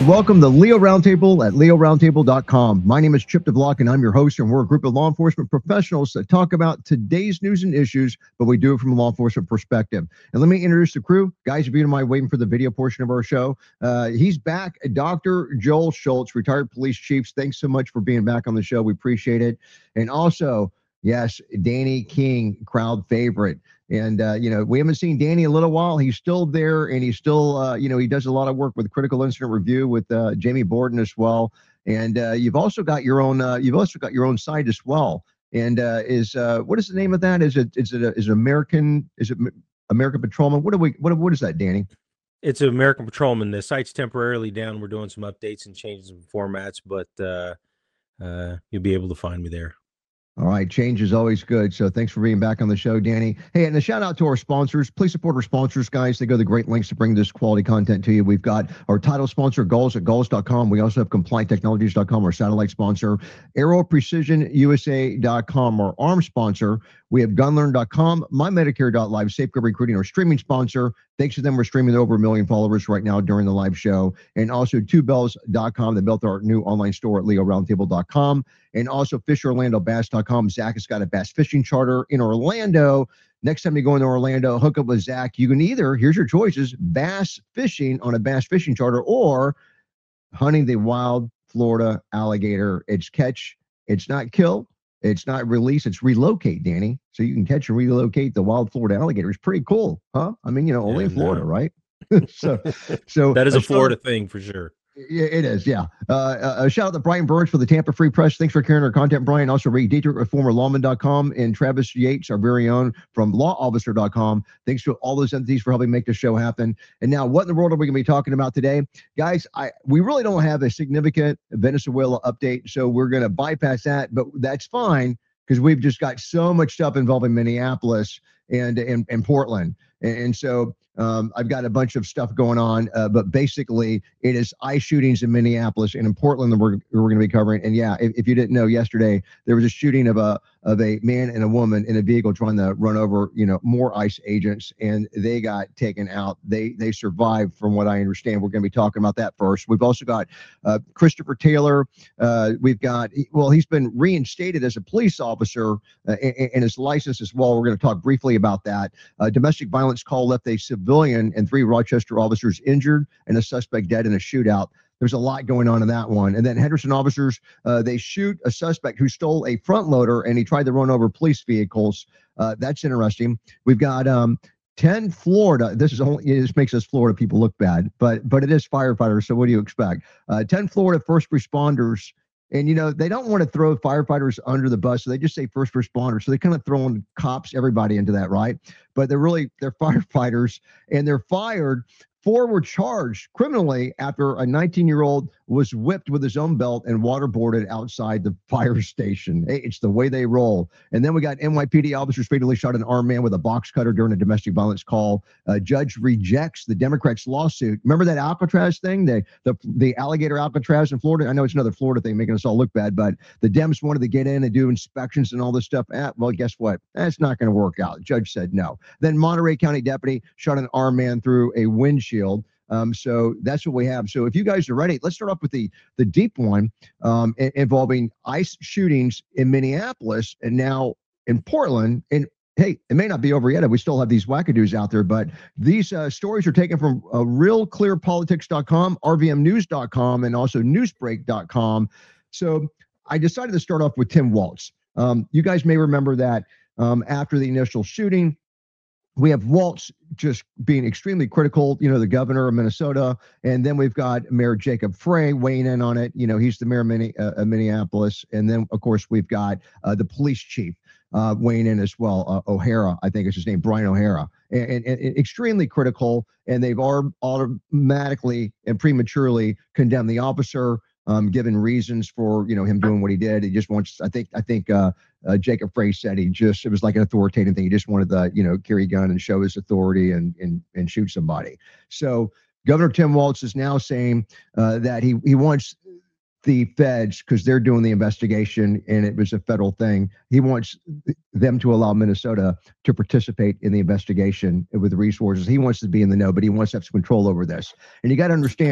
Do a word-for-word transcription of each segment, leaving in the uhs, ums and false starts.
Welcome to Leo Roundtable at leo roundtable dot com. My name is Chip DeVlock, and I'm your host, and we're a group of law enforcement professionals that talk about today's news and issues, but we do it from a law enforcement perspective. And let me introduce the crew. Guys, if you don't mind waiting for the video portion of our show, uh, he's back, Doctor Joel Schultz, retired police chief. Thanks so much for being back on the show. We appreciate it. And also, yes, Danny King, crowd favorite. And, uh, you know, we haven't seen Danny in a little while. He's still there, and he's still, uh, you know, he does a lot of work with Critical Incident Review with uh, Jamie Borden as well. And uh, you've also got your own, uh, you've also got your own site as well. And uh, is, uh, what is the name of that? Is it, is it, a, is it American, is it American Patrolman? What do we, what, what is that, Danny? It's American Patrolman. The site's temporarily down. We're doing some updates and changing some formats, but uh, uh, you'll be able to find me there. All right. Change is always good. So thanks for being back on the show, Danny. Hey, and a shout out to our sponsors. Please support our sponsors, guys. They go to great lengths to bring this quality content to you. We've got our title sponsor, Gulls at Gulls dot com. We also have Compliant Technologies dot com, our satellite sponsor, Aero Precision U S A dot com, our arm sponsor. We have Gun Learn dot com, My Medicare dot live, Safeguard Recruiting, our streaming sponsor. Thanks to them, we're streaming to over a million followers right now during the live show. And also two bells dot com. They built our new online store at leo roundtable dot com. And also fish orlando bass dot com. Zach has got a bass fishing charter in Orlando. Next time you go into Orlando, hook up with Zach. You can either, here's your choices, bass fishing on a bass fishing charter or hunting the wild Florida alligator. It's catch, it's not kill. It's not release, it's relocate, Danny. So you can catch and relocate the wild Florida alligator. It's pretty cool, huh? I mean, you know, only Yeah, in Florida, no. right? so, so That is a shout- Florida thing for sure. Yeah, it is. Yeah. Uh, a shout out to Brian Burns for the Tampa Free Press. Thanks for carrying our content, Brian. Also, Ray Dietrich of former lawman dot com and Travis Yates, our very own from law officer dot com. Thanks to all those entities for helping make this show happen. And now, what in the world are we going to be talking about today? Guys, I we really don't have a significant Venezuela update, so we're going to bypass that, but that's fine because we've just got so much stuff involving Minneapolis and, and, and Portland. And, and so um, I've got a bunch of stuff going on, uh, but basically it is ICE shootings in Minneapolis and in Portland that we're, we're going to be covering. And yeah, if, if you didn't know, yesterday there was a shooting of a of a man and a woman in a vehicle trying to run over, you know, more ICE agents, and they got taken out. They they survived, from what I understand. We're going to be talking about that first. We've also got uh, Christopher Taylor. Uh, we've got, well, he's been reinstated as a police officer uh, and, and his license as well. We're going to talk briefly about that. Uh, domestic violence call left a civilian and three Rochester officers injured and a suspect dead in a shootout. There's a lot going on in that one. And then Henderson officers, uh, they shoot a suspect who stole a front loader and he tried to run over police vehicles. Uh, that's interesting. We've got um, ten Florida. This is only, it just makes us Florida people look bad, but but it is firefighters. So what do you expect? Uh, ten Florida first responders. And, you know, they don't want to throw firefighters under the bus, so they just say first responders. So they kind of throw in cops, everybody into that, right? But they're really, they're firefighters, and they're fired. Four were charged criminally after a nineteen-year-old was whipped with his own belt and waterboarded outside the fire station. Hey, it's the way they roll. And then we got N Y P D officers fatally shot an armed man with a box cutter during a domestic violence call. A judge rejects the Democrats' lawsuit. Remember that Alcatraz thing, the, the the alligator Alcatraz in Florida? I know it's another Florida thing making us all look bad, but the Dems wanted to get in and do inspections and all this stuff. Eh, well, guess what? That's not going to work out. The judge said no. Then Monterey County deputy shot an armed man through a windshield. Um, so that's what we have. So if you guys are ready, let's start off with the the deep one um, i- involving ICE shootings in Minneapolis and now in Portland. And hey, it may not be over yet. We still have these wackadoos out there, but these uh, stories are taken from uh, real clear politics dot com, R V M news dot com, and also newsbreak dot com. So I decided to start off with Tim Walz. Um, you guys may remember that um, after the initial shooting, we have Walz just being extremely critical, you know, the governor of Minnesota. And then we've got Mayor Jacob Frey weighing in on it. You know, he's the mayor of, Minne- uh, of Minneapolis. And then, of course, we've got uh, the police chief uh, weighing in as well. Uh, O'Hara, I think is his name, Brian O'Hara. And, and, and extremely critical. And they've all automatically and prematurely condemned the officer, um, given reasons for, you know, him doing what he did. He just wants, I think, I think, uh, Uh, Jacob Frey said he just, it was like an authoritative thing. He just wanted to, you know, carry a gun and show his authority and and and shoot somebody. So Governor Tim Walz is now saying uh, that he he wants the feds, because they're doing the investigation and it was a federal thing. He wants them to allow Minnesota to participate in the investigation with resources. He wants to be in the know, but he wants to have some control over this. And you got to understand,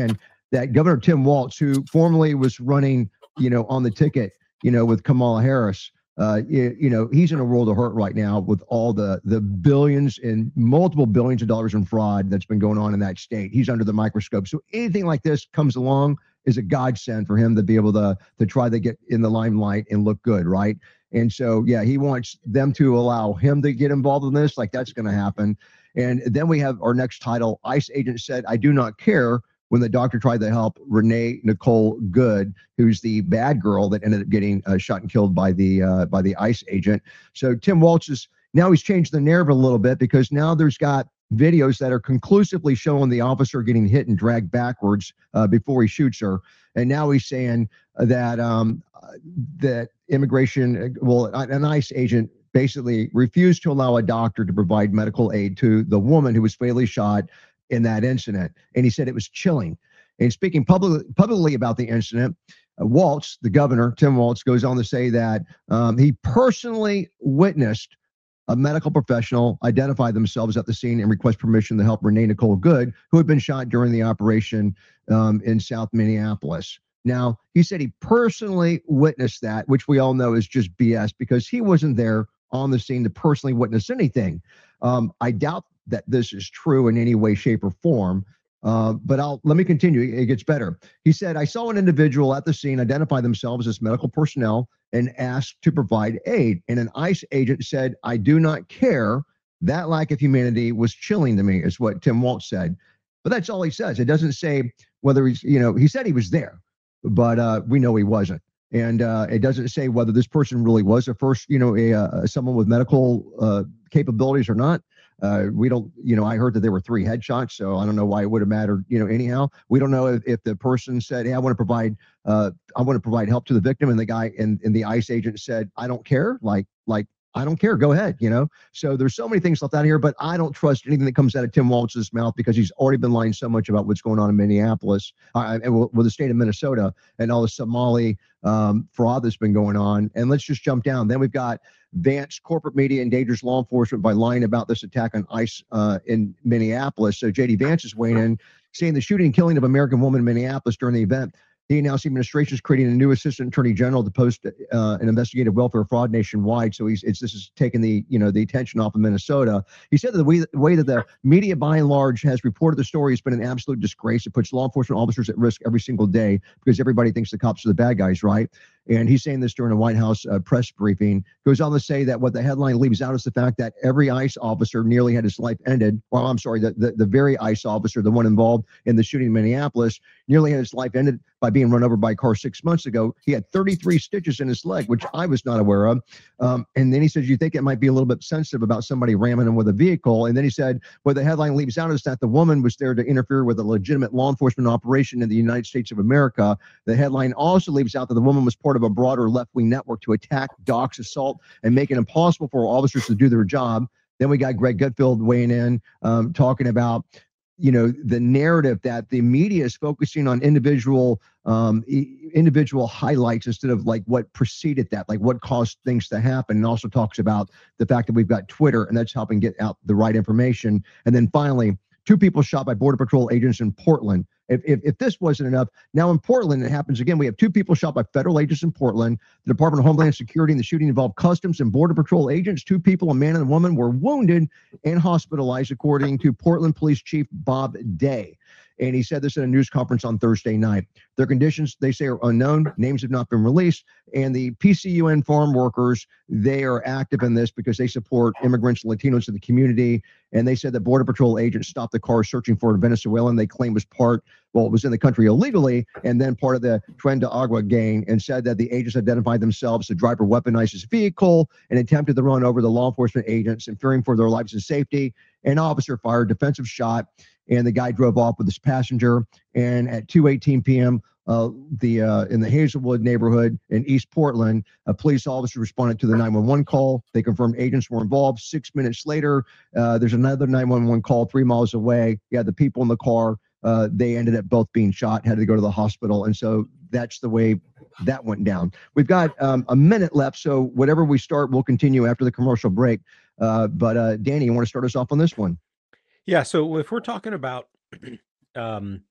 that Governor Tim Walz, who formerly was running, you know, on the ticket, you know, with Kamala Harris, uh, you, you know, he's in a world of hurt right now with all the the billions and multiple billions of dollars in fraud that's been going on in that state. He's under the microscope. So anything like this comes along is a godsend for him to be able to to try to get in the limelight and look good, right? And so, yeah, he wants them to allow him to get involved in this. Like, that's going to happen. And then we have our next title. ICE agent said, "I do not care," when the doctor tried to help Renee Nicole Good, who's the bad girl that ended up getting uh, shot and killed by the uh, by the ICE agent. So Tim Walz is now he's changed the narrative a little bit, because now there's got videos that are conclusively showing the officer getting hit and dragged backwards uh, before he shoots her. And now he's saying that um, that immigration, well, an ICE agent basically refused to allow a doctor to provide medical aid to the woman who was fatally shot in that incident. And he said it was chilling. And speaking public, publicly about the incident, uh, Walz, the governor, Tim Walz, goes on to say that um, he personally witnessed a medical professional identify themselves at the scene and request permission to help Renee Nicole Good, who had been shot during the operation um, in South Minneapolis. Now, he said he personally witnessed that, which we all know is just B S, because he wasn't there on the scene to personally witness anything. Um, I doubt that this is true in any way, shape, or form. Uh, but I'll let me continue. It gets better. He said, "I saw an individual at the scene identify themselves as medical personnel and asked to provide aid. And an ICE agent said, 'I do not care.' That lack of humanity was chilling to me," is what Tim Walz said. But that's all he says. It doesn't say whether he's, you know, he said he was there, but uh, we know he wasn't. And uh, it doesn't say whether this person really was a first, you know, a, uh, someone with medical uh, capabilities or not. Uh, we don't, you know, I heard that there were three headshots, so I don't know why it would have mattered, you know, anyhow. We don't know if, if the person said, "Hey, I want to provide, uh, I want to provide help to the victim," and the guy and, and the ICE agent said, "I don't care," like, like, I don't care, go ahead, you know? So there's so many things left out here, but I don't trust anything that comes out of Tim Walz's mouth, because he's already been lying so much about what's going on in Minneapolis, uh, and with the state of Minnesota and all the Somali um, fraud that's been going on. And let's just jump down. Then we've got Vance: corporate media endangers law enforcement by lying about this attack on ICE uh, in Minneapolis. So J D Vance is weighing in, saying the shooting and killing of American woman in Minneapolis during the event. He announced the administration is creating a new assistant attorney general to post uh, an investigative welfare fraud nationwide. So he's it's this is taking the you know the attention off of Minnesota. He said that the way, the way that the media by and large has reported the story has been an absolute disgrace. It puts law enforcement officers at risk every single day, because everybody thinks the cops are the bad guys, right? And he's saying this during a White House uh, press briefing. Goes on to say that what the headline leaves out is the fact that every ICE officer nearly had his life ended. Well, I'm sorry, the, the, the very ICE officer, the one involved in the shooting in Minneapolis, nearly had his life ended by being run over by a car six months ago. He had thirty-three stitches in his leg, which I was not aware of. Um, and then he says, "You think it might be a little bit sensitive about somebody ramming him with a vehicle?" And then he said, what the headline leaves out is that the woman was there to interfere with a legitimate law enforcement operation in the United States of America. The headline also leaves out that the woman was part of a broader left-wing network to attack, dox, assault, and make it impossible for officers to do their job. Then we got Greg Gutfeld weighing in, um, talking about, you know, the narrative that the media is focusing on individual um, e- individual highlights instead of like what preceded that, like what caused things to happen. And also talks about the fact that we've got Twitter, and that's helping get out the right information. And then finally, two people shot by Border Patrol agents in Portland. If, if, if this wasn't enough, now in Portland, it happens again. We have two people shot by federal agents in Portland. The Department of Homeland Security, and the shooting involved Customs and Border Patrol agents. Two people, a man and a woman, were wounded and hospitalized, according to Portland Police Chief Bob Day. And he said this at a news conference on Thursday night. Their conditions, they say, are unknown. Names have not been released. And the P C U N farm workers, they are active in this because they support immigrants and Latinos in the community. And they said that Border Patrol agents stopped the car searching for a Venezuelan they claim was part, well, it was in the country illegally, and then part of the Tren de Agua gang, and said that the agents identified themselves. The driver weaponized his vehicle and attempted to run over the law enforcement agents, and fearing for their lives and safety. An officer fired a defensive shot, and the guy drove off with his passenger. And at two eighteen p.m., uh, the uh, in the Hazelwood neighborhood in East Portland, a police officer responded to the nine one one call. They confirmed agents were involved. Six minutes later, uh, there's another nine one one call three miles away. Yeah, the people in the car, uh, they ended up both being shot, had to go to the hospital. And so that's the way that went down. We've got um, a minute left, so whatever we start, we'll continue after the commercial break. Uh, but uh, Danny, you want to start us off on this one? Yeah. So if we're talking about, um,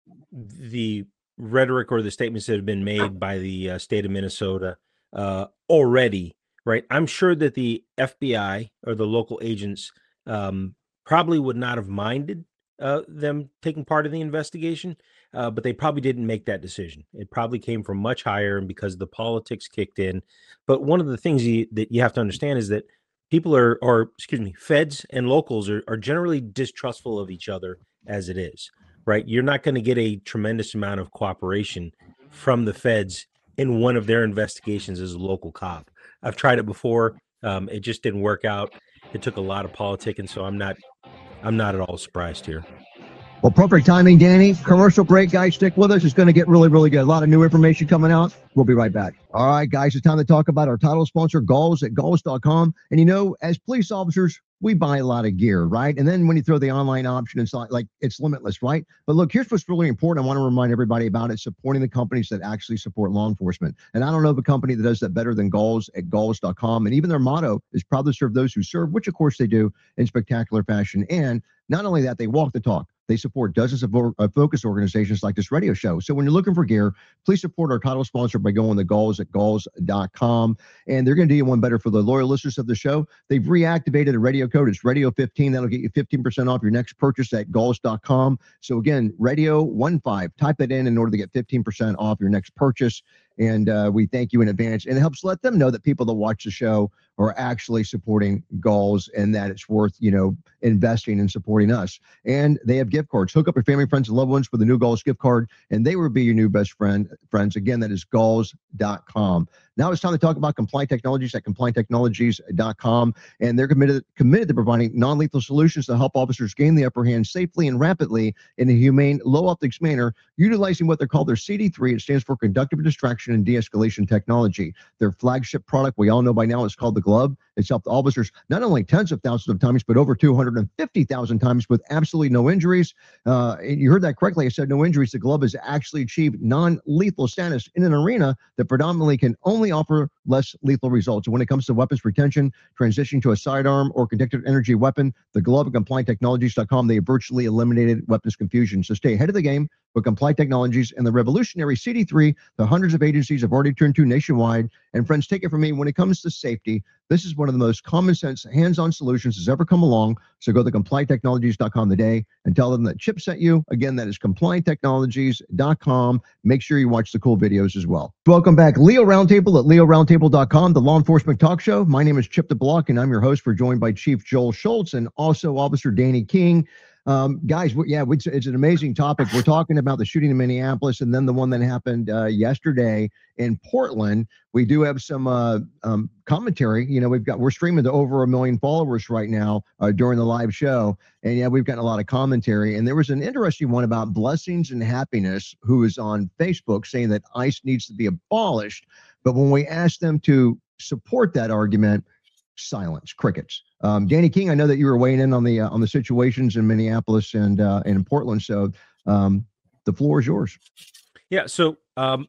the rhetoric or the statements that have been made by the uh, state of Minnesota uh, already, right? I'm sure that the F B I or the local agents um, probably would not have minded uh, them taking part in the investigation, uh, but they probably didn't make that decision. It probably came from much higher, and because the politics kicked in. But one of the things you, that you have to understand is that people are, or excuse me, feds and locals are, are generally distrustful of each other as it is, right? You're not going to get a tremendous amount of cooperation from the feds in one of their investigations as a local cop. I've tried it before. Um, it just didn't work out. It took a lot of politic, and so I'm not, I'm not at all surprised here. Well, perfect timing, Danny. Commercial break, guys. Stick with us. It's going to get really, really good. A lot of new information coming out. We'll be right back. All right, guys. It's time to talk about our title sponsor, Galls at Galls dot com. And you know, as police officers, we buy a lot of gear, right? And then when you throw the online option, it's like, like it's limitless, right? But look, here's what's really important. I want to remind everybody about it: supporting the companies that actually support law enforcement. And I don't know of a company that does that better than Galls at Galls dot com. And even their motto is proud to serve those who serve, which of course they do in spectacular fashion. And not only that, they walk the talk. They support dozens of uh, focus organizations like this radio show. So when you're looking for gear, please support our title sponsor by going to Galls at Galls dot com. And they're going to do you one better for the loyal listeners of the show. They've reactivated a radio code. It's radio fifteen. That'll get you fifteen percent off your next purchase at Galls dot com. So again, radio fifteen. Type it in in order to get fifteen percent off your next purchase. And uh, we thank you in advance. And it helps let them know that people that watch the show are actually supporting Galls and that it's worth, you know, investing and supporting us. And they have gift cards. Hook up your family, friends, and loved ones with a new Galls gift card, and they will be your new best friend. Friends, again, that is Galls dot com. Now it's time to talk about Compliant Technologies at Compliant Technologies dot com, and they're committed committed to providing non-lethal solutions to help officers gain the upper hand safely and rapidly in a humane, low-optics manner, utilizing what they're called their C D three. It stands for Conductive Distraction and De-escalation Technology. Their flagship product, we all know by now, is called the Glove. It's helped officers not only tens of thousands of times, but over two hundred fifty thousand times with absolutely no injuries. Uh, you heard that correctly. I said no injuries. The Glove has actually achieved non-lethal status in an arena that predominantly can only offer less lethal results. And when it comes to weapons retention, transitioning to a sidearm or conductive energy weapon, the Glove at Compliant Technologies dot com, they virtually eliminated weapons confusion. So stay ahead of the game with Compliant Technologies and the revolutionary C D three that hundreds of agencies have already turned to nationwide. And friends, take it from me, when it comes to safety, this is one of the most common sense, hands-on solutions that's ever come along. So go to Compliant Technologies dot com today and tell them that Chip sent you. Again, that is Compliant Technologies dot com. Make sure you watch the cool videos as well. Welcome back. Leo Roundtable at Leo Roundtable dot com, the law enforcement talk show. My name is Chip DeBlock, and I'm your host. We're joined by Chief Joel Schultz and also Officer Danny King. Um, guys, yeah, it's, it's an amazing topic. We're talking about the shooting in Minneapolis and then the one that happened uh, yesterday in Portland. We do have some uh, um, commentary. You know, we've got, we're streaming to over a million followers right now uh, during the live show. And yeah, we've gotten a lot of commentary. And there was an interesting one about Blessings and Happiness, who is on Facebook saying that ICE needs to be abolished. But when we asked them to support that argument, silence, crickets. Um, Danny King, I know that you were weighing in on the uh, on the situations in Minneapolis and uh, and in Portland, so um, the floor is yours. Yeah, so um,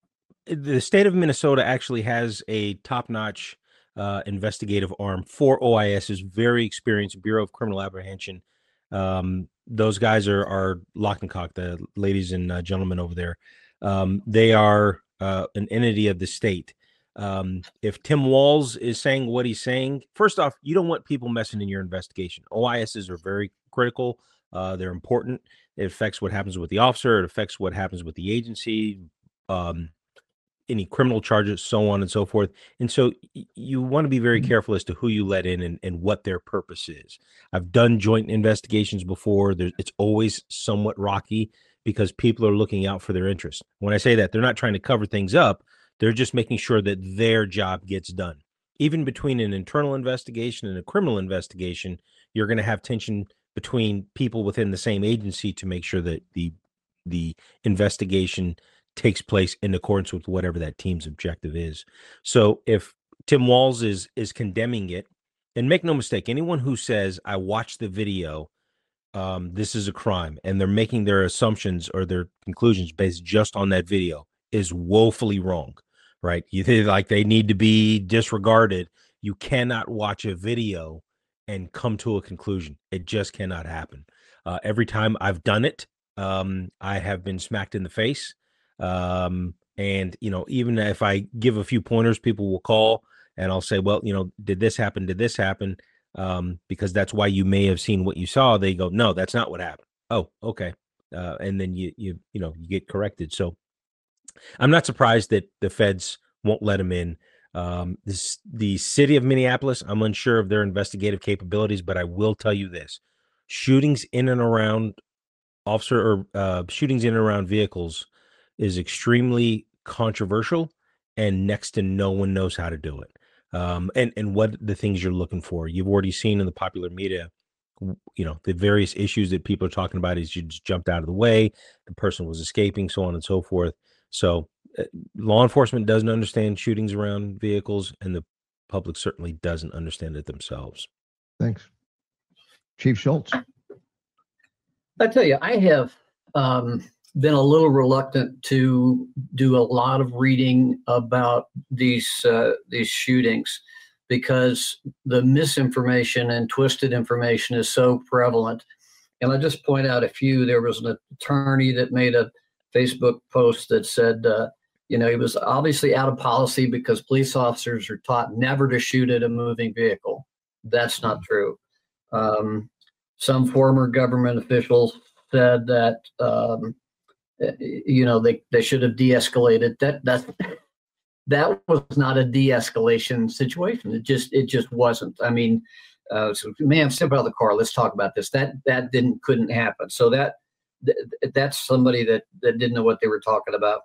the state of Minnesota actually has a top-notch uh, investigative arm for OIS's very experienced Bureau of Criminal Apprehension. Um, those guys are are lock and cock, the ladies and uh, gentlemen over there. Um, they are uh, an entity of the state. Um, if Tim Walz is saying what he's saying, first off, you don't want people messing in your investigation. O I Ss are very critical. Uh, they're important. It affects what happens with the officer. It affects what happens with the agency, um, any criminal charges, so on and so forth. And so y- you want to be very careful as to who you let in and, and what their purpose is. I've done joint investigations before. There's, it's always somewhat rocky because people are looking out for their interests. When I say that, they're not trying to cover things up. They're just making sure that their job gets done. Even between an internal investigation and a criminal investigation, you're going to have tension between people within the same agency to make sure that the the investigation takes place in accordance with whatever that team's objective is. So if Tim Walz is is condemning it, and make no mistake, anyone who says, I watched the video, um, this is a crime, and they're making their assumptions or their conclusions based just on that video, is woefully wrong, right? You think like they need to be disregarded. You cannot watch a video and come to a conclusion. It just cannot happen. Uh, every time I've done it, Um, I have been smacked in the face. Um, and, you know, even if I give a few pointers, people will call and I'll say, well, you know, did this happen? Did this happen? Um, because that's why you may have seen what you saw. They go, no, that's not what happened. Oh, okay. Uh, and then you, you, you know, you get corrected. So I'm not surprised that the feds won't let him in. Um, this, the city of Minneapolis, I'm unsure of their investigative capabilities, but I will tell you this: shootings in and around officer or uh, shootings in and around vehicles is extremely controversial, and next to no one knows how to do it. Um, and and what the things you're looking for. You've already seen in the popular media, you know, the various issues that people are talking about is you just jumped out of the way, the person was escaping, so on and so forth. So uh, law enforcement doesn't understand shootings around vehicles, and the public certainly doesn't understand it themselves. Thanks. Chief Schultz. I tell you, I have um, been a little reluctant to do a lot of reading about these uh, these shootings because the misinformation and twisted information is so prevalent. And I'll just point out a few. There was an attorney that made a Facebook post that said, uh, you know, he was obviously out of policy because police officers are taught never to shoot at a moving vehicle. That's not true. Um, some former government officials said that, um, you know, they, they should have de-escalated. That that that was not a de-escalation situation. It just it just wasn't. I mean, uh, so man, step out of the car. Let's talk about this. That that didn't couldn't happen. So that th- that's somebody that that didn't know what they were talking about.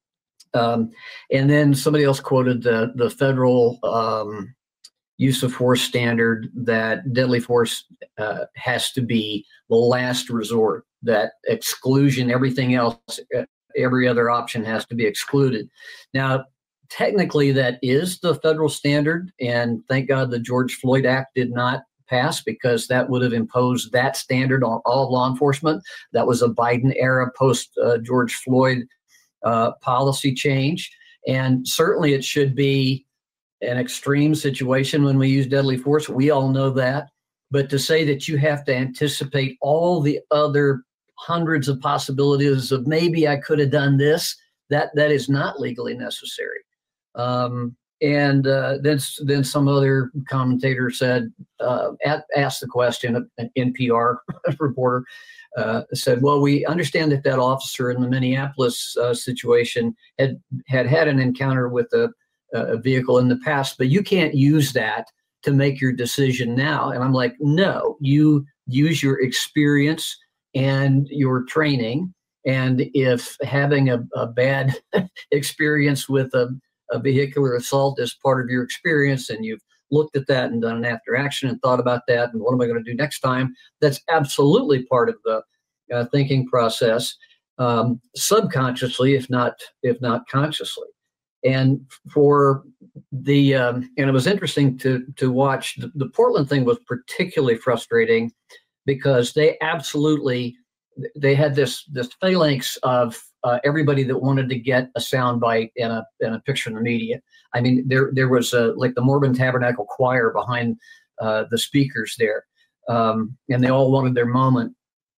Um, and then somebody else quoted the the federal um, use of force standard that deadly force uh, has to be the last resort, that exclusion, everything else, every other option has to be excluded. Now, technically that is the federal standard, and thank God the George Floyd Act did not pass because that would have imposed that standard on all law enforcement. That was a Biden era post uh, George Floyd uh, policy change. And certainly it should be an extreme situation when we use deadly force. We all know that. But to say that you have to anticipate all the other hundreds of possibilities of maybe I could have done this, that that is not legally necessary. Um, and uh, then, then some other commentator said, uh, at, asked the question, an N P R reporter uh, said, well, we understand that that officer in the Minneapolis uh, situation had, had had an encounter with a a vehicle in the past, but you can't use that to make your decision now. And I'm like, no, you use your experience and your training. And if having a, a bad experience with a, a vehicular assault is part of your experience, and you've looked at that and done an after action and thought about that, and what am I going to do next time? That's absolutely part of the uh, thinking process, um, subconsciously, if not, if not consciously. And for the, um, and it was interesting to to watch, the, the Portland thing was particularly frustrating because they absolutely, they had this this phalanx of uh, everybody that wanted to get a soundbite and a and a picture in the media. I mean, there there was a, like the Mormon Tabernacle Choir behind uh, the speakers there, um, and they all wanted their moment.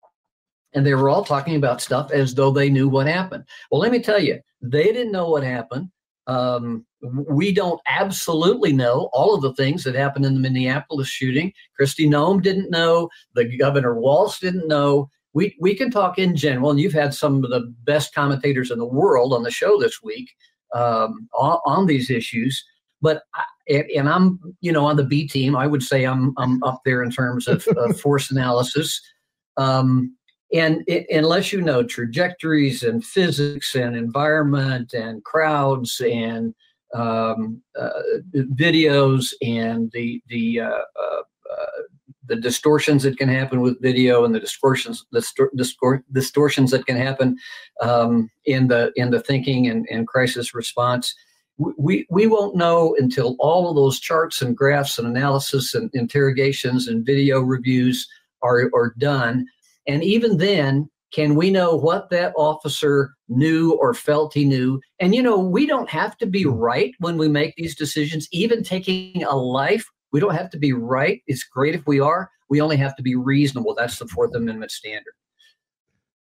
And they were all talking about stuff as though they knew what happened. Well, let me tell you, they didn't know what happened. Um, we don't absolutely know all of the things that happened in the Minneapolis shooting. Kristi Noem didn't know. The Governor Walz didn't know. We we can talk in general, and you've had some of the best commentators in the world on the show this week um, on, on these issues. But I, and I'm you know on the B team, I would say I'm I'm up there in terms of, of force analysis. Um, And it, unless you know trajectories and physics and environment and crowds and um, uh, videos and the the uh, uh, uh, the distortions that can happen with video and the distortions the distor- distortions that can happen um, in the in the thinking and, and crisis response, we we won't know until all of those charts and graphs and analysis and interrogations and video reviews are are done. And even then, can we know what that officer knew or felt he knew? And, you know, we don't have to be right when we make these decisions. Even taking a life, we don't have to be right. It's great if we are. We only have to be reasonable. That's the Fourth Amendment standard.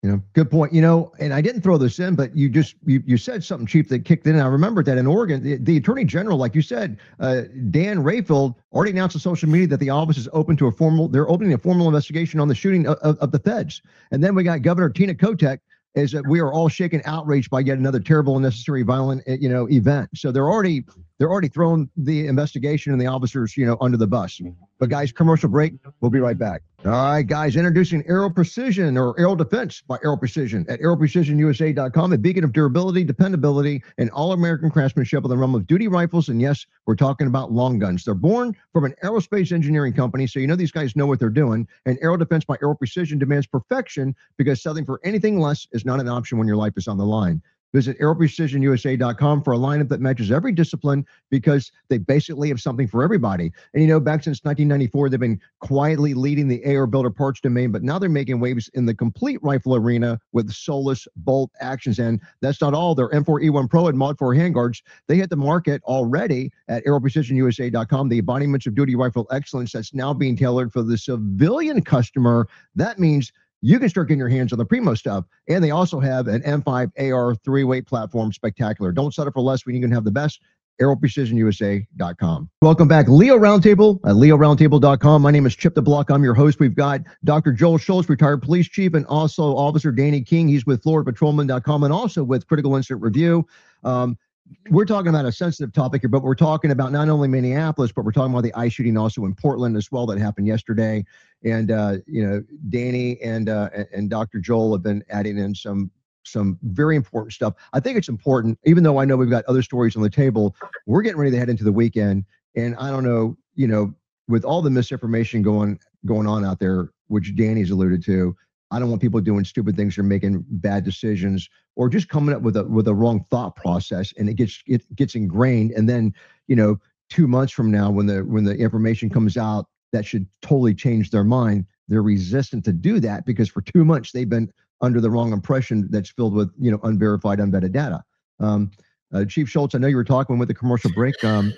You know, good point. You know, and I didn't throw this in, but you just you, you said something, Chief, that kicked in. And I remembered that in Oregon, the, the Attorney General, like you said, uh, Dan Rayfield already announced on social media that the office is open to a formal. They're opening a formal investigation on the shooting of, of, of the feds. And then we got Governor Tina Kotek. Is that we are all shaken, outraged by yet another terrible, unnecessary, violent, you know, event. So they're already they're already throwing the investigation and the officers, you know, under the bus. But guys, commercial break. We'll be right back. All right, guys, introducing Aero Precision or Aero Defense by Aero Precision at aero precision u s a dot com, a beacon of durability, dependability, and all-American craftsmanship in the realm of duty rifles. And yes, we're talking about long guns. They're born from an aerospace engineering company, so you know these guys know what they're doing. And Aero Defense by Aero Precision demands perfection because selling for anything less is not an option when your life is on the line. Visit aero precision u s a dot com for a lineup that matches every discipline because they basically have something for everybody. And you know, back since nineteen ninety-four, they've been quietly leading the A R builder parts domain, but now they're making waves in the complete rifle arena with Solus bolt actions. And that's not all. Their M four E one Pro and Mod four handguards, they hit the market already at aero precision u s a dot com, the embodiments of duty rifle excellence that's now being tailored for the civilian customer. That means you can start getting your hands on the Primo stuff. And they also have an M five A R three-weight platform, spectacular. Don't settle for less when you can have the best. aero precision u s a dot com. Welcome back. Leo Roundtable at leo roundtable dot com. My name is Chip the Block. I'm your host. We've got Doctor Joel Schultz, retired police chief, and also Officer Danny King. He's with florida patrolman dot com and also with Critical Incident Review. Um, we're talking about a sensitive topic here, but we're talking about not only Minneapolis, but we're talking about the ICE shooting also in Portland as well that happened yesterday. And, uh, you know, Danny and uh, and Doctor Joel have been adding in some some very important stuff. I think it's important, even though I know we've got other stories on the table, we're getting ready to head into the weekend. And I don't know, you know, with all the misinformation going going on out there, which Danny's alluded to, I don't want people doing stupid things or making bad decisions or just coming up with a with a wrong thought process, and it gets it gets ingrained. And then, you know, two months from now, when the when the information comes out that should totally change their mind, they're resistant to do that because for two months they've been under the wrong impression that's filled with, you know, unverified, unvetted data. Um, uh, Chief Schultz, I know you were talking with the commercial break. Um,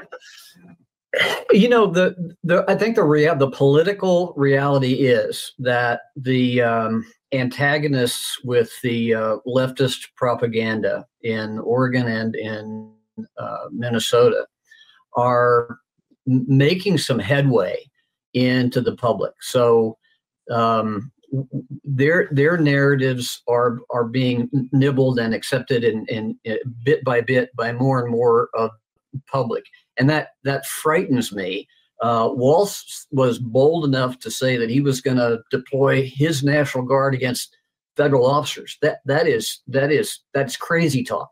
You know, the the I think the rea- the political reality is that the um, antagonists with the uh, leftist propaganda in Oregon and in uh, Minnesota are m- making some headway into the public. So um, their their narratives are are being nibbled and accepted in, in, in bit by bit by more and more of public. And that that frightens me. Uh, Walz was bold enough to say that he was going to deploy his National Guard against federal officers. That that is that is that's crazy talk.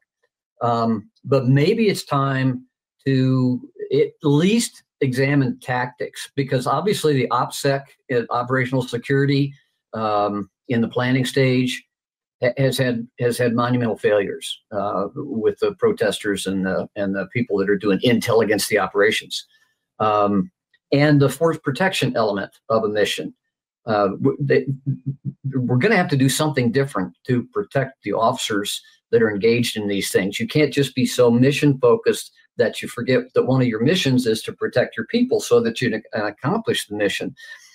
Um, but maybe it's time to at least examine tactics, because obviously the OPSEC, operational security, um, in the planning stage, has had has had monumental failures uh, with the protesters and the and the people that are doing intel against the operations, um, and the force protection element of a mission. Uh, they, we're going to have to do something different to protect the officers that are engaged in these things. You can't just be so mission focused that you forget that one of your missions is to protect your people so that you uh, accomplish the mission.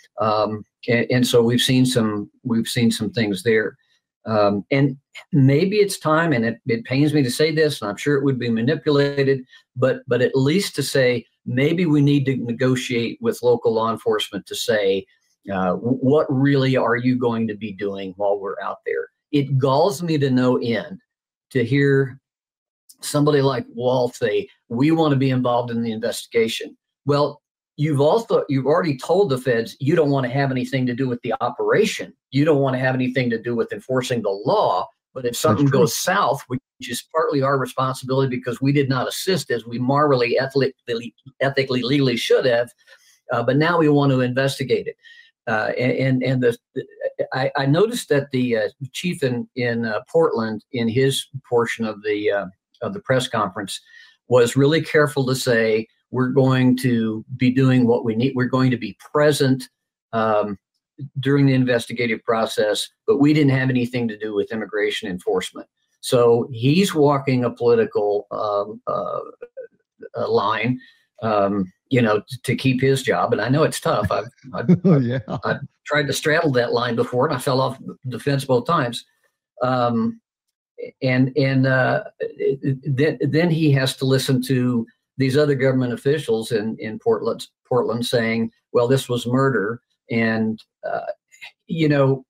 Um, and, and so we've seen some we've seen some things there. Um, and maybe it's time, and it, it pains me to say this, and I'm sure it would be manipulated, but but at least to say maybe we need to negotiate with local law enforcement to say, uh, what really are you going to be doing while we're out there? It galls me to no end to hear somebody like Walz say, we want to be involved in the investigation. Well, you've also, you've already told the feds you don't want to have anything to do with the operation. You don't want to have anything to do with enforcing the law. But if something goes south, which is partly our responsibility because we did not assist as we morally, ethically, ethically legally should have, uh, but now we want to investigate it. Uh, and and the, the I, I noticed that the uh, chief in in uh, Portland, in his portion of the uh, of the press conference, was really careful to say we're going to be doing what we need. We're going to be present um, during the investigative process, but we didn't have anything to do with immigration enforcement. So he's walking a political um, uh, a line. Um, you know, t- to keep his job. And I know it's tough. I've, I've, Oh, I've, yeah. I've tried to straddle that line before, and I fell off the fence both times. Um, and and uh, then then he has to listen to these other government officials in in Portland Portland saying, well, this was murder, and uh, you know.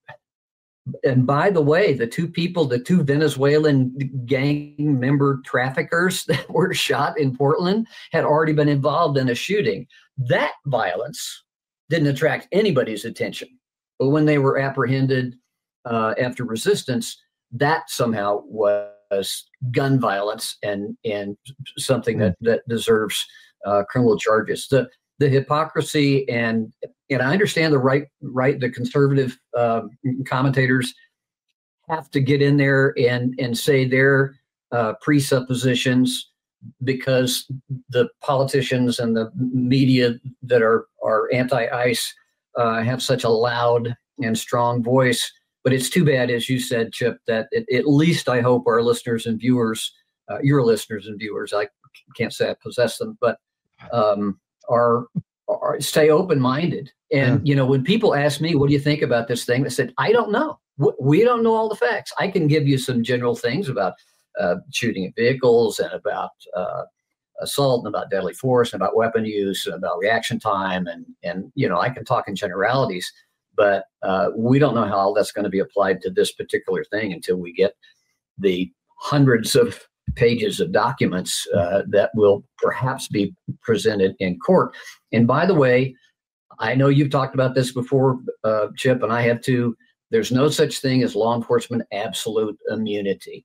And by the way, the two people, the two Venezuelan gang member traffickers that were shot in Portland had already been involved in a shooting. That violence didn't attract anybody's attention. But when they were apprehended uh, after resistance, that somehow was gun violence and and something that that deserves uh, criminal charges. The the hypocrisy and and I understand the right right the conservative uh, commentators have to get in there and and say their uh, presuppositions, because the politicians and the media that are are anti-ICE uh, have such a loud and strong voice. But it's too bad, as you said, Chip, that it, at least I hope our listeners and viewers, uh, your listeners and viewers, I can't say I possess them, but um, are, are stay open-minded. And, yeah. you know, when people ask me, what do you think about this thing? I said, I don't know. We don't know all the facts. I can give you some general things about uh, shooting at vehicles and about uh, assault and about deadly force and about weapon use and about reaction time. And, and you know, I can talk in generalities. But uh, we don't know how that's going to be applied to this particular thing until we get the hundreds of pages of documents uh, that will perhaps be presented in court. And by the way, I know you've talked about this before, uh, Chip, and I have too. There's no such thing as law enforcement absolute immunity.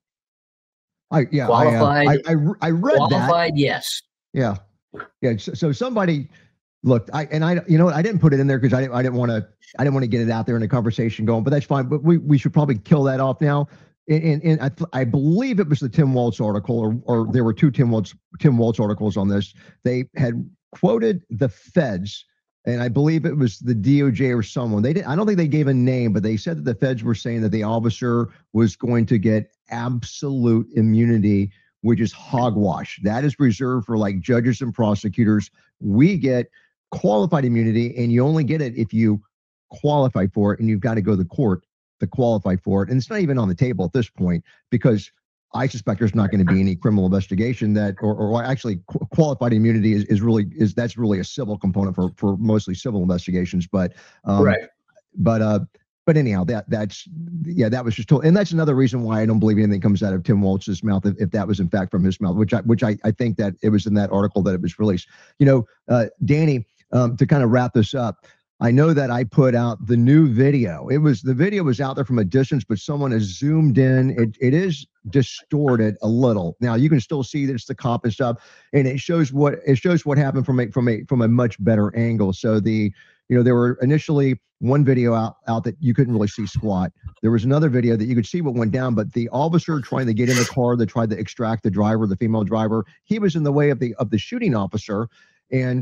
I yeah, qualified. I, uh, I, I, I read qualified, that. Qualified, yes. Yeah, yeah. So, so somebody. Look, I and I, you know, I didn't put it in there because I didn't, I didn't want to, I didn't want to get it out there in a conversation going, but that's fine. But we, we should probably kill that off now. And, and, and I, I believe it was the Tim Waltz article, or, or there were two Tim Waltz, Tim Waltz articles on this. They had quoted the feds, and I believe it was the D O J or someone. They didn't. I don't think they gave a name, but they said that the feds were saying that the officer was going to get absolute immunity, which is hogwash. That is reserved for like judges and prosecutors. We get qualified immunity, and you only get it if you qualify for it, and you've got to go to the court to qualify for it. And it's not even on the table at this point, because I suspect there's not going to be any criminal investigation that, or, or actually qu- qualified immunity is, is really is that's really a civil component for for mostly civil investigations. But um, right. But uh, but anyhow, that that's yeah, that was just told, and that's another reason why I don't believe anything comes out of Tim Waltz's mouth if, if that was in fact from his mouth, which I which I, I think that it was in that article that it was released. You know, uh, Danny. Um, to kind of wrap this up, I know that I put out the new video. It was the video was out there from a distance, but someone has zoomed in. It it is distorted a little. Now you can still see that it's the cop and stuff, and it shows what it shows what happened from a from a from a much better angle. So the you know there were initially one video out out that you couldn't really see squat. There was another video that you could see what went down, but the officer trying to get in the car that tried to extract the driver, the female driver, he was in the way of the of the shooting officer, and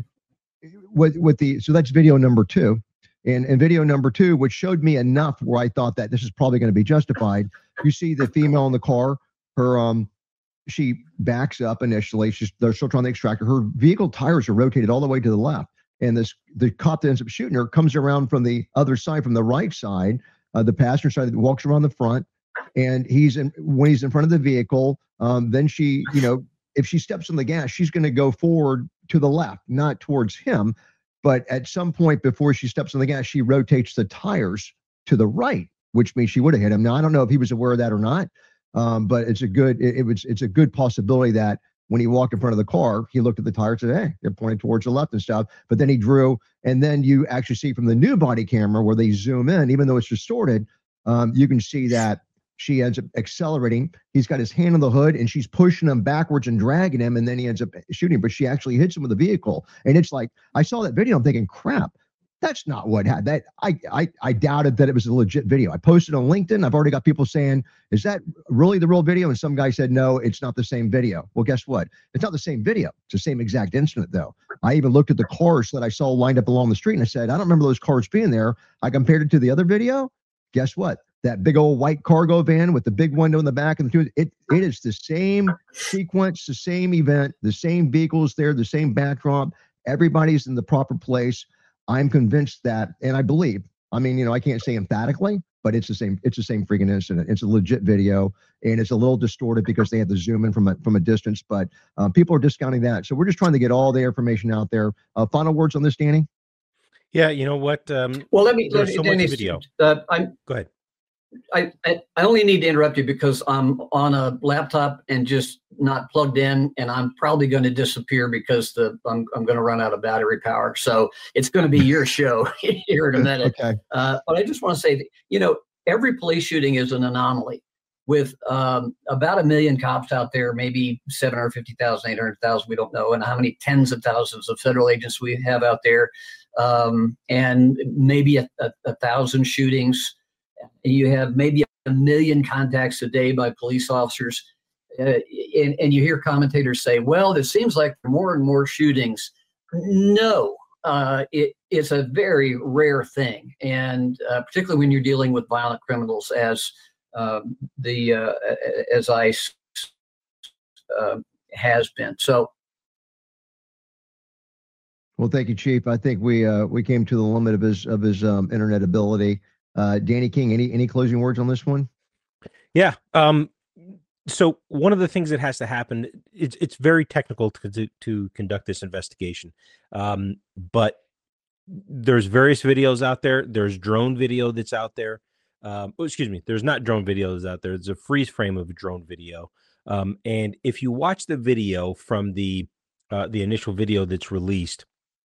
with with the so that's video number two, and and video number two, which showed me enough where I thought that this is probably going to be justified. You see the female in the car, her um she backs up initially. She's they're still trying to extract her. Her vehicle tires are rotated all the way to the left, and this the cop that ends up shooting her comes around from the other side, from the right side, uh, the passenger side, walks around the front, and he's in when he's in front of the vehicle. Um, then she, you know, if she steps on the gas, she's going to go forward to the left, not towards him. But at some point before she steps on the gas, she rotates the tires to the right, which means she would have hit him. Now, I don't know if he was aware of that or not, um, but it's a good, it, it was, it's a good possibility that when he walked in front of the car, he looked at the tires and said, hey, they're pointing towards the left and stuff. But then he drew, and then you actually see from the new body camera where they zoom in, even though it's distorted, um, you can see that she ends up accelerating. He's got his hand on the hood, and she's pushing him backwards and dragging him, and then he ends up shooting. But she actually hits him with the vehicle. And it's like, I saw that video, I'm thinking, crap, that's not what happened. That I, I I doubted that it was a legit video. I posted on LinkedIn. I've already got people saying, is that really the real video? And some guy said, no, it's not the same video. Well, guess what? It's not the same video. It's the same exact incident, though. I even looked at the cars that I saw lined up along the street, and I said, I don't remember those cars being there. I compared it to the other video. Guess what? That big old white cargo van with the big window in the back, and the it it is the same sequence, the same event, the same vehicles there, the same backdrop. Everybody's in the proper place. I'm convinced that, and I believe, I mean, you know, I can't say emphatically, but it's the same, it's the same freaking incident. It's a legit video, and it's a little distorted because they had to zoom in from a, from a distance, but um, people are discounting that. So we're just trying to get all the information out there. Uh, final words on this, Danny? Yeah, you know what? Um, well, let me, let there's me so much Dennis, video. Uh, I'm, Go ahead. I, I I only need to interrupt you because I'm on a laptop and just not plugged in, and I'm probably going to disappear because the I'm I'm going to run out of battery power. So it's going to be your show here in a minute. Okay. Uh, but I just want to say that, you know, every police shooting is an anomaly. With um, about a million cops out there, maybe seven hundred fifty thousand, eight hundred thousand, we don't know, and how many tens of thousands of federal agents we have out there, um, and maybe a, a, a thousand shootings. You have maybe a million contacts a day by police officers. Uh, and, and you hear commentators say, well, it seems like more and more shootings. No, uh, it, it's a very rare thing. And uh, particularly when you're dealing with violent criminals as um, the uh, as ICE uh, has been. So. Well, thank you, Chief. I think we uh, we came to the limit of his of his um, internet ability. Uh, Danny King, any any closing words on this one? Yeah. Um, so one of the things that has to happen, it's it's very technical to to, to conduct this investigation, um, but there's various videos out there. There's drone video that's out there. Um, oh, excuse me. There's not drone videos out there. There's a freeze frame of a drone video. Um, and if you watch the video from the uh, the initial video that's released,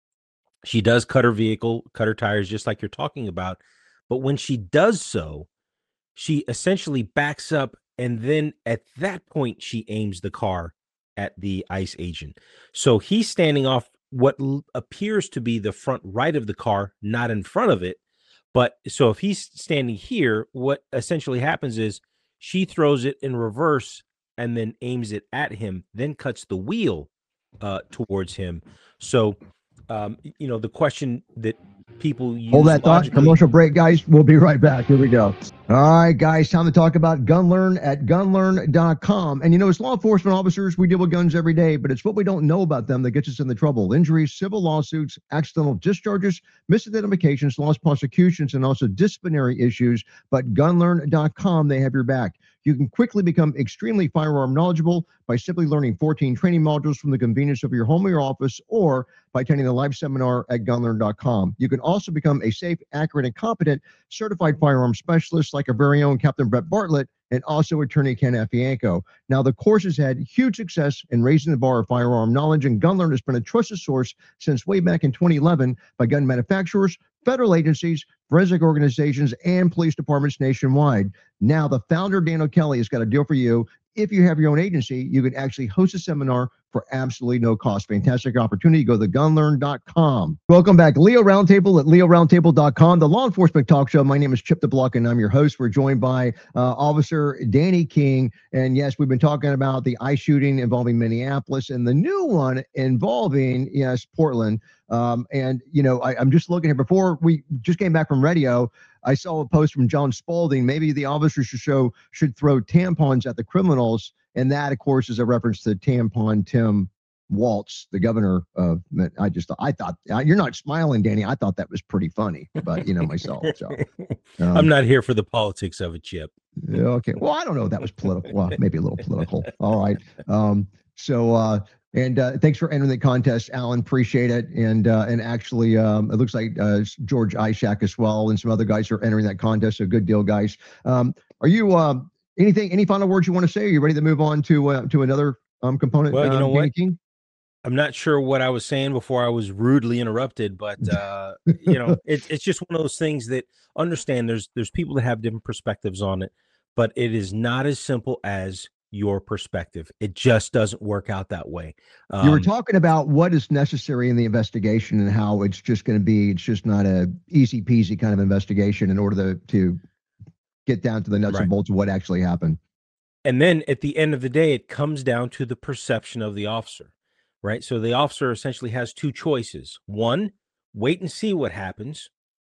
she does cut her vehicle, cut her tires, just like you're talking about. But when she does so, she essentially backs up, and then at that point, she aims the car at the ICE agent. So he's standing off what l- appears to be the front right of the car, not in front of it. But so if he's standing here, what essentially happens is she throws it in reverse and then aims it at him, then cuts the wheel uh, towards him. So, um, you know, the question that people use. Hold that thought. logically- Commercial break, guys. We'll be right back. Here we go. All right, guys. Time to talk about GunLearn at gun learn dot com. And you know, as law enforcement officers, we deal with guns every day, but it's what we don't know about them that gets us in the trouble. Injuries, civil lawsuits, accidental discharges, misidentifications, lost prosecutions, and also disciplinary issues. But gun learn dot com, they have your back. You can quickly become extremely firearm knowledgeable by simply learning fourteen training modules from the convenience of your home or your office, or by attending a live seminar at gun learn dot com. You can also become a safe, accurate, and competent certified firearm specialist like our very own Captain Brett Bartlett and also attorney Ken Afianco. Now, the course has had huge success in raising the bar of firearm knowledge, and GunLearn has been a trusted source since way back in twenty eleven by gun manufacturers, federal agencies, forensic organizations, and police departments nationwide. Now, the founder, Dan O'Kelly, has got a deal for you. If you have your own agency, you can actually host a seminar for absolutely no cost. Fantastic opportunity. Go to gun learn dot com. Welcome back. Leo Roundtable at leo roundtable dot com, the law enforcement talk show. My name is Chip DeBlock, and I'm your host. We're joined by uh, Officer Danny King. And yes, we've been talking about the ICE shooting involving Minneapolis and the new one involving, yes, Portland. Um, and, you know, I, I'm just looking here. Before we just came back from radio, I saw a post from John Spalding. Maybe the officers should show should throw tampons at the criminals, and that, of course, is a reference to Tampon Tim Walz, the governor of. I just I thought you're not smiling, Danny. I thought that was pretty funny, but you know myself. So um, I'm not here for the politics of it, Chip. Okay. Well, I don't know. That was political. Well, maybe a little political. All right. Um, so. Uh, And uh, thanks for entering the contest, Alan. Appreciate it. And uh, and actually, um, it looks like uh, George Ishak as well, and some other guys are entering that contest. So good deal, guys. Um, are you uh, anything? Any final words you want to say? Are you ready to move on to uh, to another um, component? Well, you know um, what? Danny King? I'm not sure what I was saying before I was rudely interrupted, but uh, you know, it's it's just one of those things that understand. There's there's people that have different perspectives on it, but it is not as simple as your perspective. It just doesn't work out that way. Um, you were talking about what is necessary in the investigation and how it's just going to be, it's just not a easy peasy kind of investigation in order to, to get down to the nuts Right. and bolts of what actually happened. And then at the end of the day, it comes down to the perception of the officer, right? So the officer essentially has two choices. One, wait and see what happens,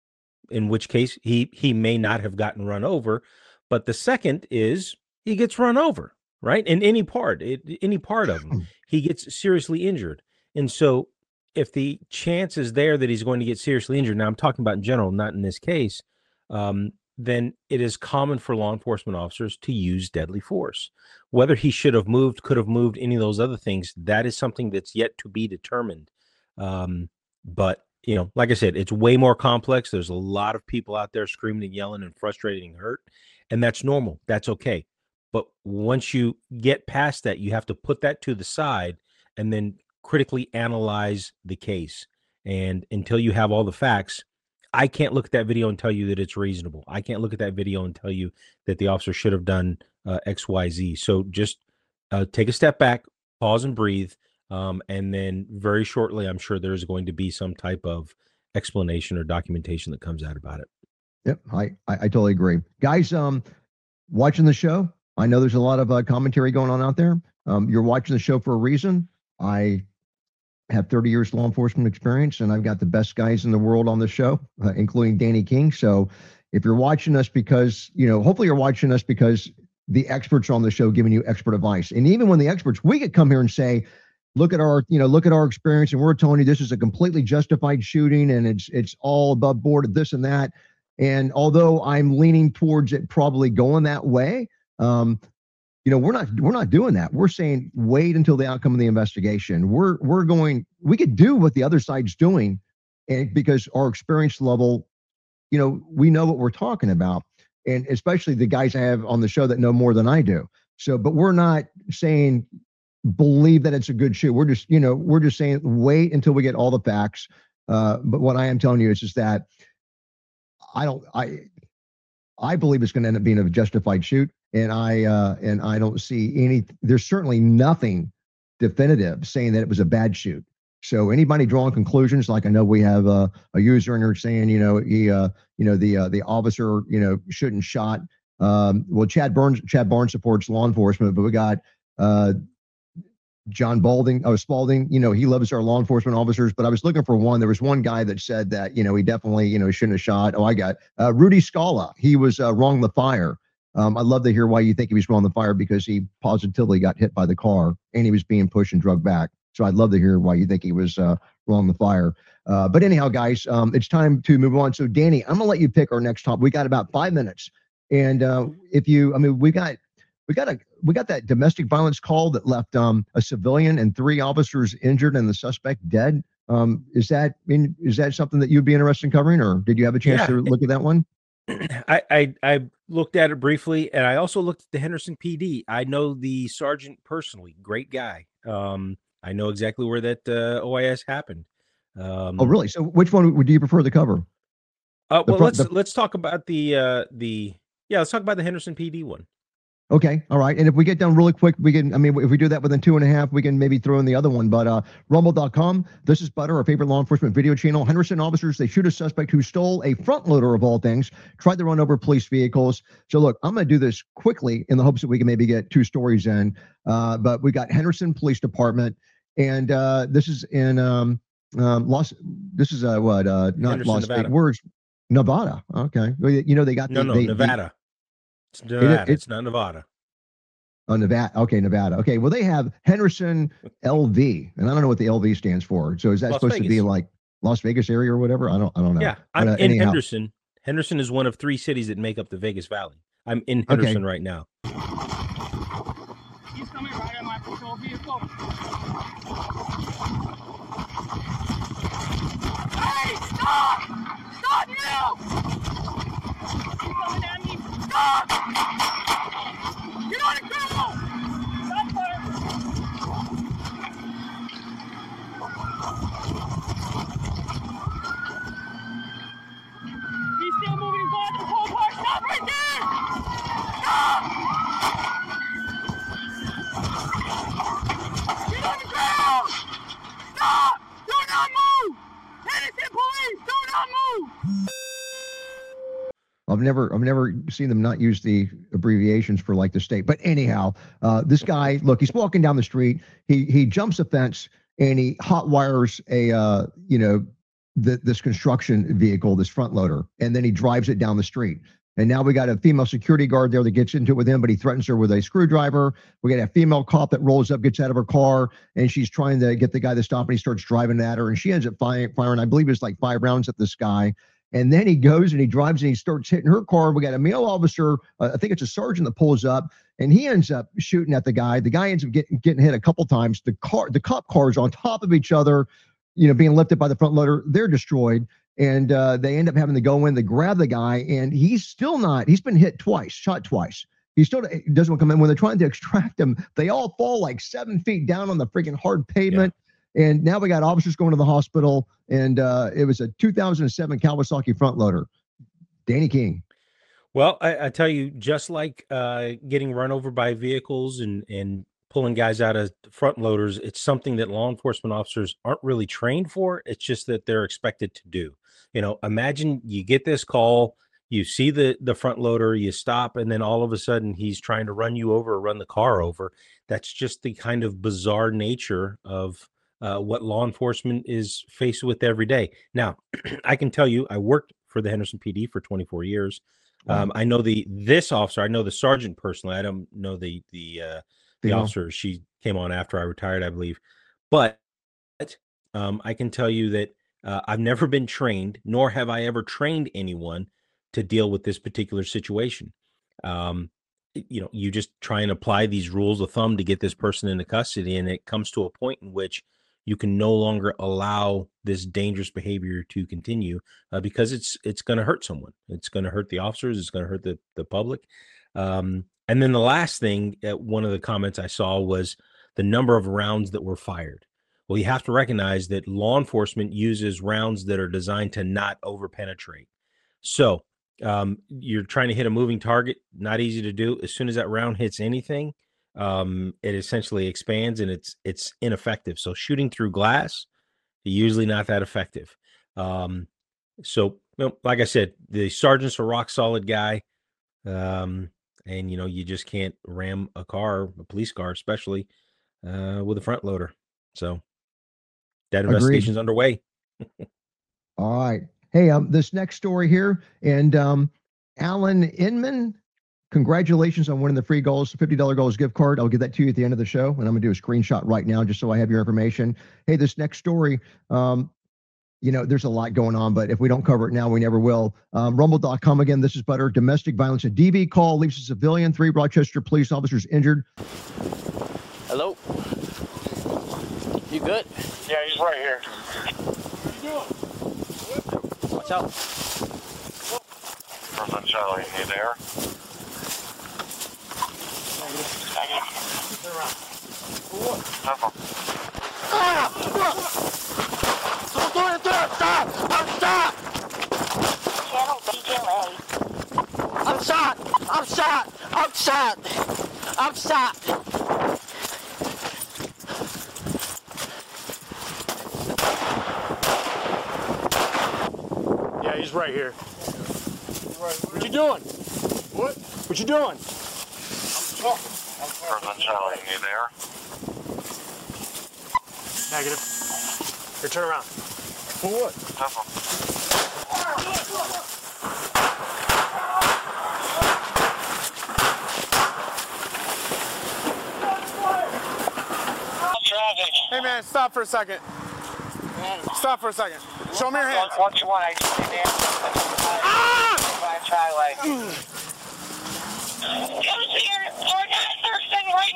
in which case he he may not have gotten run over. But the second is he gets run over. Right. In any part, it, any part of him, he gets seriously injured. And so if the chance is there that he's going to get seriously injured, now I'm talking about in general, not in this case, um, then it is common for law enforcement officers to use deadly force. Whether he should have moved, could have moved, any of those other things, that is something that's yet to be determined. Um, but, you know, like I said, it's way more complex. There's a lot of people out there screaming and yelling and frustrated and hurt, and that's normal. That's okay. But once you get past that, you have to put that to the side and then critically analyze the case. And until you have all the facts, I can't look at that video and tell you that it's reasonable. I can't look at that video and tell you that the officer should have done uh, X, Y, Z. So just uh, take a step back, pause and breathe. Um, and then very shortly, I'm sure there's going to be some type of explanation or documentation that comes out about it. Yep, I, I, I totally agree. Guys, um, watching the show, I know there's a lot of uh, commentary going on out there. Um, you're watching the show for a reason. I have thirty years law enforcement experience, and I've got the best guys in the world on the show, uh, including Danny King. So if you're watching us because, you know, hopefully you're watching us because the experts are on the show giving you expert advice. And even when the experts, we could come here and say, look at our, you know, look at our experience, and we're telling you this is a completely justified shooting, and it's it's all above board of this and that. And although I'm leaning towards it probably going that way, um, you know, we're not we're not doing that. We're saying wait until the outcome of the investigation. We're we're going. We could do what the other side's doing, and because our experience level, you know, we know what we're talking about, and especially the guys I have on the show that know more than I do. So, but we're not saying believe that it's a good shoot. We're just, you know, we're just saying wait until we get all the facts. Uh, but what I am telling you is just that I don't I I believe it's going to end up being a justified shoot. And I uh, and I don't see any. There's certainly nothing definitive saying that it was a bad shoot. So anybody drawing conclusions, like I know we have uh, a user in here saying, you know, he, uh, you know, the uh, the officer, you know, shouldn't shot. Um, well, Chad Burns, Chad Barnes supports law enforcement, but we got uh, John Balding, oh Spalding. You know, he loves our law enforcement officers. But I was looking for one. There was one guy that said that, you know, he definitely, you know, shouldn't have shot. Oh, I got uh, Rudy Scala. He was uh, wrong the fire. Um, I'd love to hear why you think he was wrong the fire, because he positively got hit by the car and he was being pushed and drugged back. So I'd love to hear why you think he was uh, wrong the fire. Uh, but anyhow, guys, um, it's time to move on. So Danny, I'm gonna let you pick our next topic. We got about five minutes, and uh, if you, I mean, we got we got a we got that domestic violence call that left um, a civilian and three officers injured and the suspect dead. Um, is that I mean, is that something that you'd be interested in covering, or did you have a chance Yeah. to look at that one? I, I I looked at it briefly, and I also looked at the Henderson P D. I know the sergeant personally, great guy. Um, I know exactly where that uh, O I S happened. Um, Oh, really? So which one would you prefer to cover? uh, The well, front- let's the- let's talk about the uh, the yeah, let's talk about the Henderson P D one. Okay. All right. And if we get done really quick, we can, I mean, if we do that within two and a half, we can maybe throw in the other one. But uh, rumble dot com, this is Butter, our favorite law enforcement video channel. Henderson officers, they shoot a suspect who stole a front loader of all things, tried to run over police vehicles. So look, I'm going to do this quickly in the hopes that we can maybe get two stories in. Uh, but we got Henderson Police Department, and uh, this is in um, um, Los, this is uh, what, uh, not Henderson, Las Vegas, Nevada. where's Nevada? Okay. Well, you know, they got No, the, no, they, Nevada. It's Nevada. it- it's not Nevada. Oh, Nevada. Okay, Nevada. Okay, well, they have Henderson L V, and I don't know what the L V stands for. So is that Las supposed to be Vegas. like Las Vegas area or whatever? I don't. I don't know. Yeah, But, I'm uh, in anyhow. Henderson. Henderson is one of three cities that make up the Vegas Valley. I'm in Henderson right now. He's coming right at my patrol vehicle. Hey, stop! Stop now! He's coming at me. Stop! Get on the criminal! Stop, sir! He's still moving. He's going to the pole park. Stop right there! Stop! Get on the ground! Stop! Do not move! Henderson police, do not move! I've never, I've never seen them not use the abbreviations for like the state. But anyhow, uh, this guy, look, he's walking down the street. He he jumps a fence and he hot wires a, uh, you know, the, this construction vehicle, this front loader, and then he drives it down the street. And now we got a female security guard there that gets into it with him, but he threatens her with a screwdriver. We got a female cop that rolls up, gets out of her car, and she's trying to get the guy to stop, and he starts driving at her, and she ends up firing, firing I believe it's like five rounds at this guy. And then he goes and he drives and he starts hitting her car. We got a male officer, uh, I think it's a sergeant that pulls up, and he ends up shooting at the guy. The guy ends up getting getting hit a couple times. The car, the cop cars on top of each other, you know, being lifted by the front loader. They're destroyed. And uh, they end up having to go in to grab the guy, and he's still not, he's been hit twice, shot twice. He still doesn't come in. When they're trying to extract him, they all fall like seven feet down on the freaking hard pavement. Yeah. And now we got officers going to the hospital, and uh, it was a two thousand seven Kawasaki front loader. Danny King. Well, I, I tell you, just like uh, getting run over by vehicles and, and pulling guys out of front loaders, it's something that law enforcement officers aren't really trained for. It's just that they're expected to do. You know, imagine you get this call, you see the, the front loader, you stop, and then all of a sudden he's trying to run you over or run the car over. That's just the kind of bizarre nature of uh, what law enforcement is faced with every day. Now, I can tell you, I worked for the Henderson P D for twenty-four years. Wow. Um, I know the this officer, I know the sergeant personally. I don't know the the uh, the yeah. officer. She came on after I retired, I believe. But um, I can tell you that Uh, I've never been trained, nor have I ever trained anyone to deal with this particular situation. Um, you know, you just try and apply these rules of thumb to get this person into custody, and it comes to a point in which you can no longer allow this dangerous behavior to continue uh, because it's it's going to hurt someone. It's going to hurt the officers. It's going to hurt the the public. Um, and then the last thing, uh, one of the comments I saw was the number of rounds that were fired. Well, you have to recognize that law enforcement uses rounds that are designed to not over-penetrate. So um, you're trying to hit a moving target, not easy to do. As soon as that round hits anything, um, it essentially expands and it's it's ineffective. So shooting through glass, usually not that effective. Um, so, you know, like I said, the sergeant's a rock-solid guy, um, and, you know, you just can't ram a car, a police car especially, uh, with a front loader. So that investigation's underway. All right. Hey, um, this next story here, and um, Alan Inman, congratulations on winning the free goals, fifty dollars goals gift card. I'll give that to you at the end of the show, and I'm going to do a screenshot right now just so I have your information. Hey, this next story, um, you know, there's a lot going on, but if we don't cover it now, we never will. Um, rumble dot com again, this is Butter. Domestic violence, a D V call leaves a civilian, three Rochester police officers injured. Hello? You good? Yeah, he's right here. Watch out. Person Charlie, you there? Don't do it there! Stop! I'm shot! Channel B J L A. I'm shot! I'm shot! I'm shot! I'm shot! Yeah, he's right here. What you doing? What? What you doing? I'm talking. Person Charlie, you there? Negative. Here, turn around. For what? Hey man, stop for a second. Stop for a second. Show me your hands. What you want? I just did that. Ah! Try like. Come here. Organize first thing right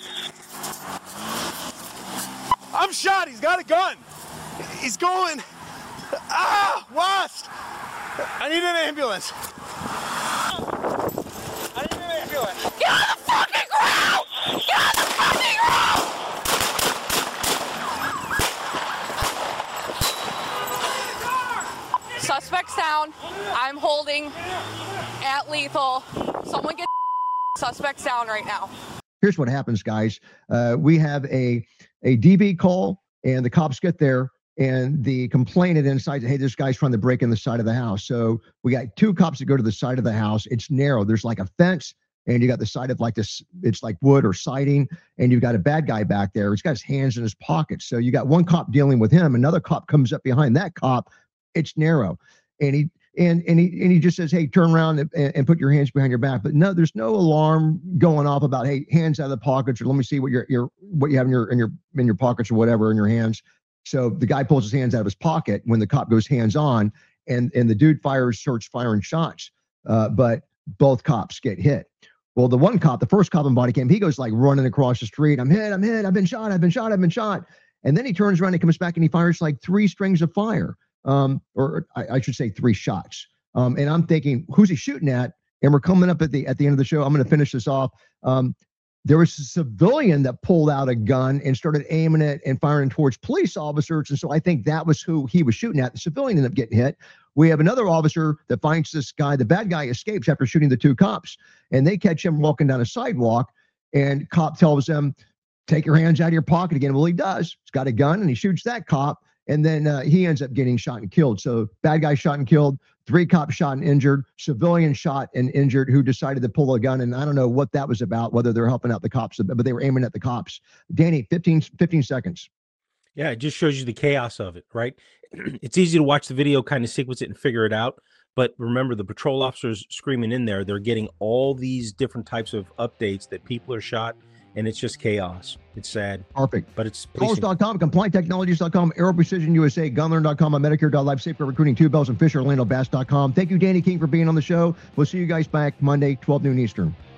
now. I'm shot. He's got a gun. He's going. Ah! Washed. I need an ambulance. I need an ambulance. Get on the fucking ground! Get on the fucking ground! Suspect's down. I'm holding at lethal. Someone get suspect's down right now. Here's what happens, guys. Uh, we have a, a D V call, and the cops get there, and the complainant inside, hey, this guy's trying to break in the side of the house. So we got two cops that go to the side of the house. It's narrow. There's like a fence, and you got the side of like this, it's like wood or siding, and you've got a bad guy back there. He's got his hands in his pockets. So you got one cop dealing with him. Another cop comes up behind that cop. It's narrow. And he And and he and he just says, hey, turn around and, and put your hands behind your back. But no, there's no alarm going off about, hey, hands out of the pockets, or let me see what your your what you have in your in your in your pockets or whatever in your hands. So the guy pulls his hands out of his pocket when the cop goes hands on, and and the dude fires, starts firing shots. Uh, but both cops get hit. Well, the one cop, the first cop in body cam, he goes like running across the street. I'm hit, I'm hit, I've been shot, I've been shot, I've been shot. And then he turns around and comes back and he fires like three strings of fire. Um, or I, I should say three shots. Um, and I'm thinking, who's he shooting at? And we're coming up at the at the end of the show. I'm going to finish this off. Um, there was a civilian that pulled out a gun and started aiming it and firing towards police officers. And so I think that was who he was shooting at. The civilian ended up getting hit. We have another officer that finds this guy. The bad guy escapes after shooting the two cops, and they catch him walking down a sidewalk. And cop tells him, take your hands out of your pocket again. Well, he does. He's got a gun and he shoots that cop. And then uh, he ends up getting shot and killed. So bad guy shot and killed, three cops shot and injured, civilian shot and injured who decided to pull a gun. And I don't know what that was about, whether they're helping out the cops, but they were aiming at the cops. Danny, fifteen, fifteen seconds. Yeah, it just shows you the chaos of it, right? It's easy to watch the video, kind of sequence it and figure it out. But remember, the patrol officers screaming in there, they're getting all these different types of updates that people are shot. And it's just chaos. It's sad. Perfect. But it's Calls dot com, compliant technologies dot com, Aero Precision U S A, gunlearn dot com, Medicare dot life, Safeguard Recruiting, Two Bells and Fisher, Orlando Bass dot com. Thank you, Danny King, for being on the show. We'll see you guys back Monday, twelve noon Eastern.